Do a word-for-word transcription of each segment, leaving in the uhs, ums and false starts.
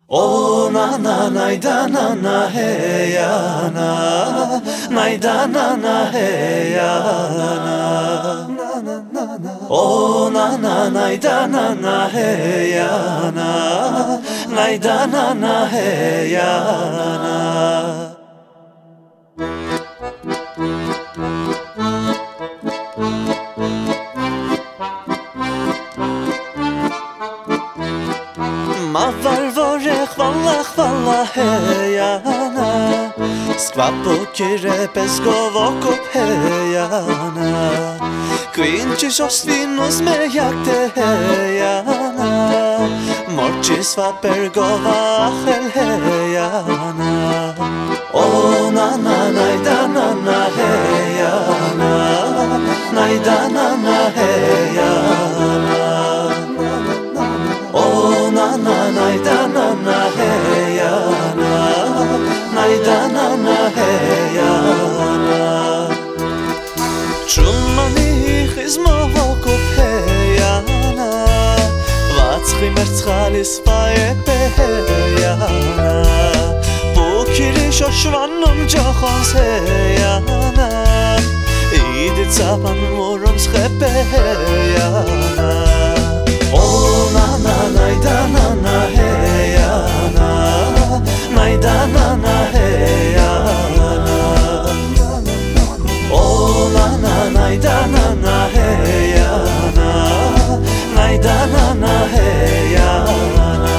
Oh na na na da na na hey ya na na da na na hey ya na oh na na na da na na hey ya na na da na na hey ya na Ma varvorech vallach valla heyana Skvapo kire peskovokop heyana Quincis osvinus me jakte heyana Morcis va pergova achel heyana Oh na na na da na na heyana Na da na na heyana Oh na na na da na na hey ya na na da na na hey ya na Chumani khizmo vokop hey ya na Vatskhi mertschalis fae hey ya na Bokiri shoshvanum jakhons hey ya na Idit zapan morum schepe hey ya na Oh na na na da na na hey ya na na da na na hey ya na Oh na na na da na na hey ya na na da na na hey ya na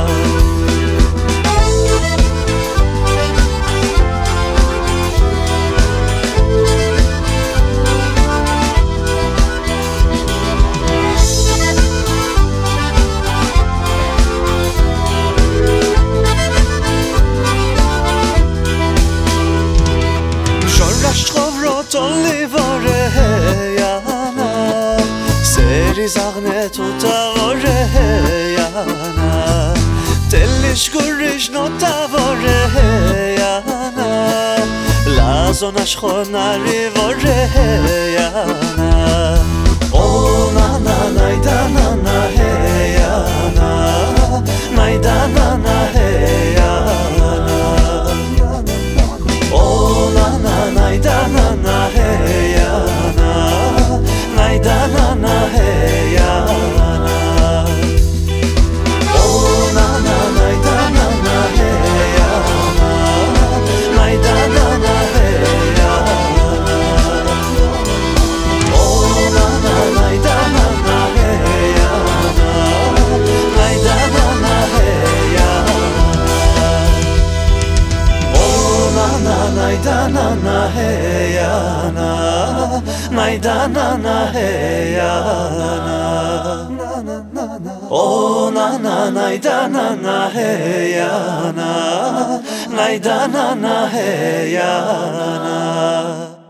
Tolli vore heyana Seri zagne tuta vore heyana Tellish gurish nota vore heyana Lazon ashkhonari vore heyana Oh na na na da na na heyana Na da na na heyana Oh na na na da na na hey ya na na da na na hey ya na Oh na na na da na na hey ya na na da na na hey ya na Oh na na na da na na hey ya na na da na na hey ya Oh na na na da na na hey ya na na da na na hey ya na Oh na na na da na na hey ya na na da na na hey ya na